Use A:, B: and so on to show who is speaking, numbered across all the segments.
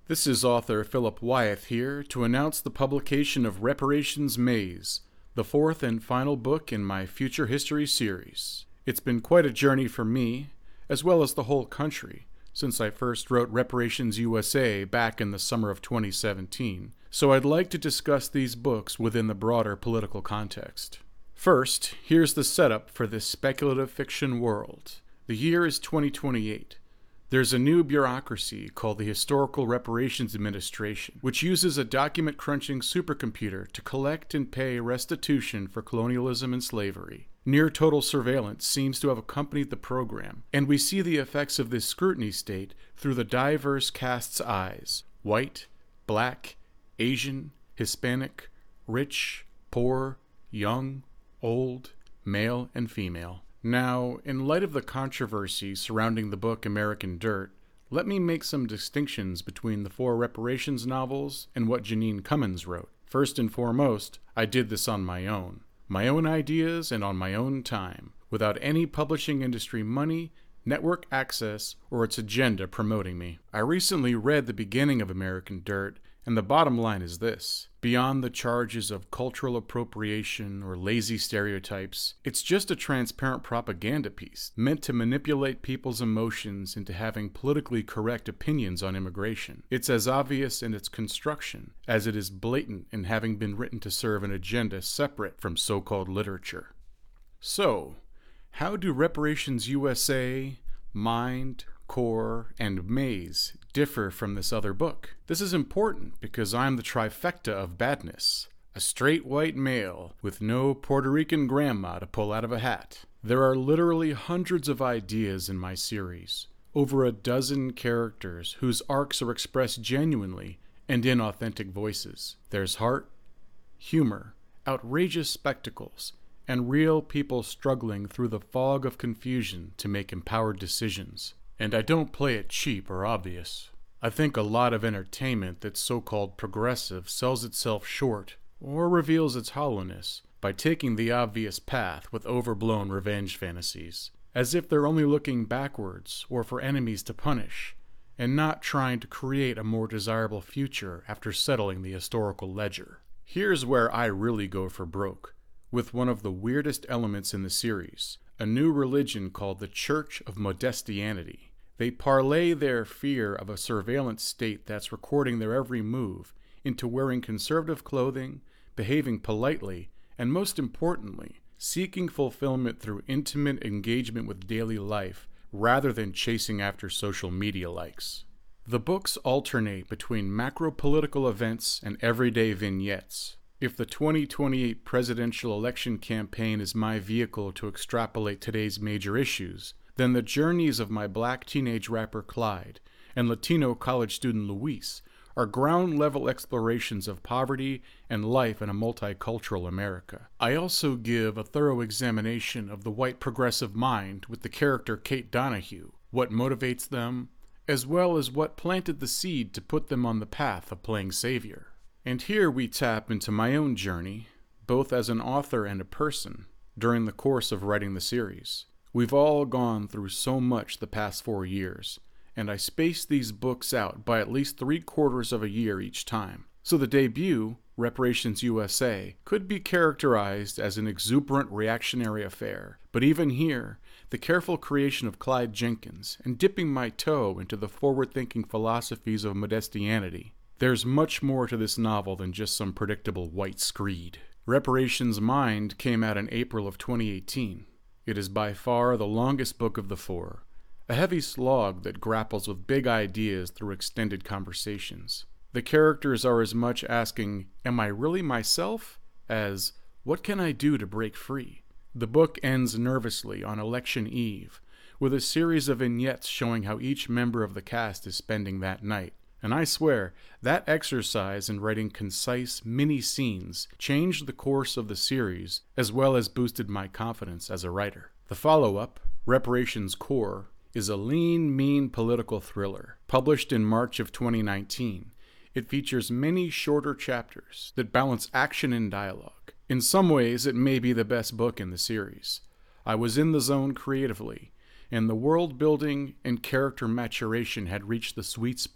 A: This is author Philip Wyeth here to announce the publication of Reparations Maze, the fourth and final book in my Future History series. It's been quite a journey for me, as well as the whole country, since I first wrote Reparations USA back in the summer of 2017, so I'd like to discuss these books within the broader political context. First, here's the setup for this speculative fiction world. The year is 2028. There's a new bureaucracy called the Historical Reparations Administration, which uses a document-crunching supercomputer to collect and pay restitution for colonialism and slavery. Near-total surveillance seems to have accompanied the program, and we see the effects of this scrutiny state through the diverse cast's eyes: white, black, Asian, Hispanic, rich, poor, young, old, male, and female. Now, in light of the controversy surrounding the book American Dirt, let me make some distinctions between the four reparations novels and what Jeanine Cummins wrote. First and foremost, I did this on my own ideas and on my own time, without any publishing industry money, network access, or its agenda promoting me. I recently read the beginning of American Dirt, and the bottom line is this: beyond the charges of cultural appropriation or lazy stereotypes, it's just a transparent propaganda piece meant to manipulate people's emotions into having politically correct opinions on immigration. It's as obvious in its construction as it is blatant in having been written to serve an agenda separate from so-called literature. So, how do Reparations USA, Mind, Core, and Maze differ from this other book? This is important because I'm the trifecta of badness. A straight white male with no Puerto Rican grandma to pull out of a hat. There are literally hundreds of ideas in my series, over a dozen characters whose arcs are expressed genuinely and in authentic voices. There's heart, humor, outrageous spectacles, and real people struggling through the fog of confusion to make empowered decisions. And I don't play it cheap or obvious. I think a lot of entertainment that's so-called progressive sells itself short or reveals its hollowness by taking the obvious path with overblown revenge fantasies, as if they're only looking backwards or for enemies to punish, and not trying to create a more desirable future after settling the historical ledger. Here's where I really go for broke, with one of the weirdest elements in the series, a new religion called the Church of Modestianity. They parlay their fear of a surveillance state that's recording their every move into wearing conservative clothing, behaving politely, and most importantly, seeking fulfillment through intimate engagement with daily life rather than chasing after social media likes. The books alternate between macro-political events and everyday vignettes. If the 2028 presidential election campaign is my vehicle to extrapolate today's major issues, then the journeys of my black teenage rapper Clyde and Latino college student Luis are ground-level explorations of poverty and life in a multicultural America. I also give a thorough examination of the white progressive mind with the character Kate Donahue, what motivates them, as well as what planted the seed to put them on the path of playing savior. And here we tap into my own journey, both as an author and a person, during the course of writing the series. We've all gone through so much the past 4 years, and I spaced these books out by at least 3/4 of a year each time. So the debut, Reparations USA, could be characterized as an exuberant reactionary affair, but even here, the careful creation of Clyde Jenkins and dipping my toe into the forward-thinking philosophies of Modestianity, there's much more to this novel than just some predictable white screed. Reparations Mind came out in April of 2018. It is by far the longest book of the four, a heavy slog that grapples with big ideas through extended conversations. The characters are as much asking, "Am I really myself?" as, "What can I do to break free?" The book ends nervously on election eve, with a series of vignettes showing how each member of the cast is spending that night. And I swear, that exercise in writing concise mini-scenes changed the course of the series, as well as boosted my confidence as a writer. The follow-up, Reparations Core, is a lean, mean political thriller. Published in March of 2019, it features many shorter chapters that balance action and dialogue. In some ways, it may be the best book in the series. I was in the zone creatively, and the world building and character maturation had reached the sweet spot.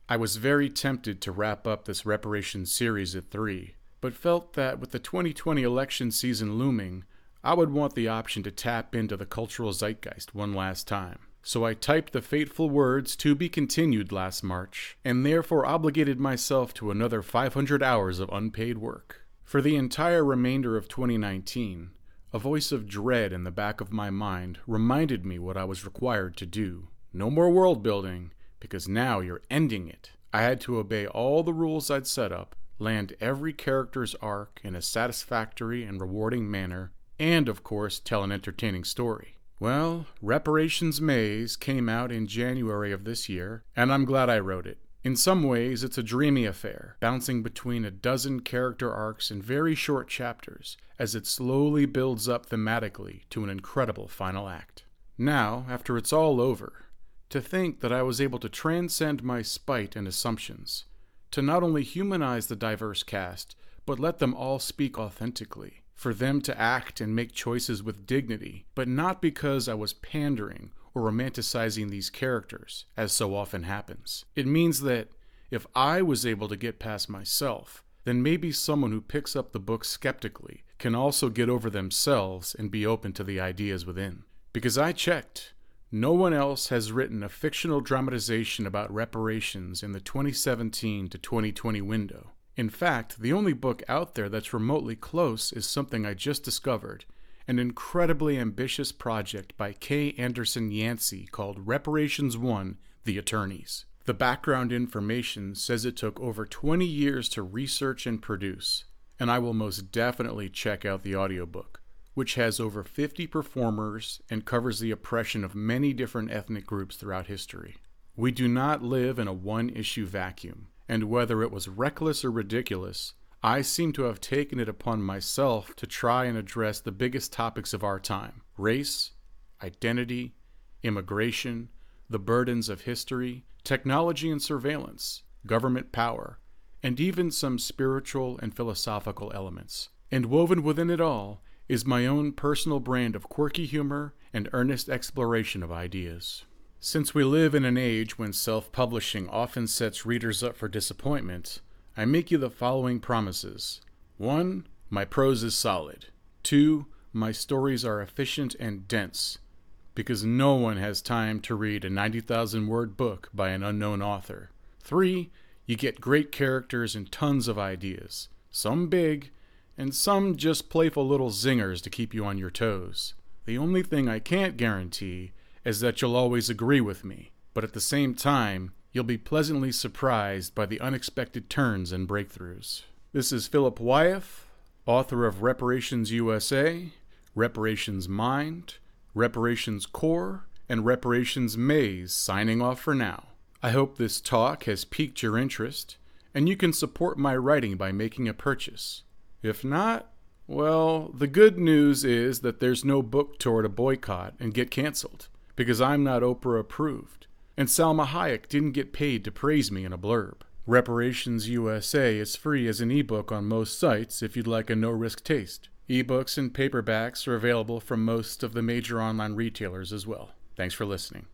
A: I was very tempted to wrap up this reparations series at 3, but felt that with the 2020 election season looming, I would want the option to tap into the cultural zeitgeist one last time. So I typed the fateful words "to be continued" last March, and therefore obligated myself to another 500 hours of unpaid work. For the entire remainder of 2019, a voice of dread in the back of my mind reminded me what I was required to do. No more world building, because now you're ending it. I had to obey all the rules I'd set up, land every character's arc in a satisfactory and rewarding manner, and of course tell an entertaining story. Well, Reparations Maze came out in January of this year, and I'm glad I wrote it. In some ways, it's a dreamy affair, bouncing between a dozen character arcs in very short chapters, as it slowly builds up thematically to an incredible final act. Now, after it's all over, to think that I was able to transcend my spite and assumptions, to not only humanize the diverse cast, but let them all speak authentically, for them to act and make choices with dignity, but not because I was pandering or romanticizing these characters, as so often happens. It means that if I was able to get past myself, then maybe someone who picks up the book skeptically can also get over themselves and be open to the ideas within. Because I checked. No one else has written a fictional dramatization about reparations in the 2017 to 2020 window. In fact, the only book out there that's remotely close is something I just discovered, an incredibly ambitious project by K. Anderson Yancey called Reparations 1: The Attorneys. The background information says it took over 20 years to research and produce, and I will most definitely check out the audiobook, which has over 50 performers and covers the oppression of many different ethnic groups throughout history. We do not live in a one-issue vacuum, and whether it was reckless or ridiculous, I seem to have taken it upon myself to try and address the biggest topics of our time: race, identity, immigration, the burdens of history, technology and surveillance, government power, and even some spiritual and philosophical elements. And woven within it all is my own personal brand of quirky humor and earnest exploration of ideas. Since we live in an age when self-publishing often sets readers up for disappointment, I make you the following promises. 1. My prose is solid. 2. My stories are efficient and dense, because no one has time to read a 90,000-word book by an unknown author. 3. You get great characters and tons of ideas, some big, and some just playful little zingers to keep you on your toes. The only thing I can't guarantee is that you'll always agree with me, but at the same time, you'll be pleasantly surprised by the unexpected turns and breakthroughs. This is Philip Wyeth, author of Reparations USA, Reparations Mind, Reparations Core, and Reparations Maze, signing off for now. I hope this talk has piqued your interest, and you can support my writing by making a purchase. If not, well, the good news is that there's no book tour to boycott and get canceled, because I'm not Oprah approved, and Salma Hayek didn't get paid to praise me in a blurb. Reparations USA is free as an ebook on most sites if you'd like a no-risk taste. Ebooks and paperbacks are available from most of the major online retailers as well. Thanks for listening.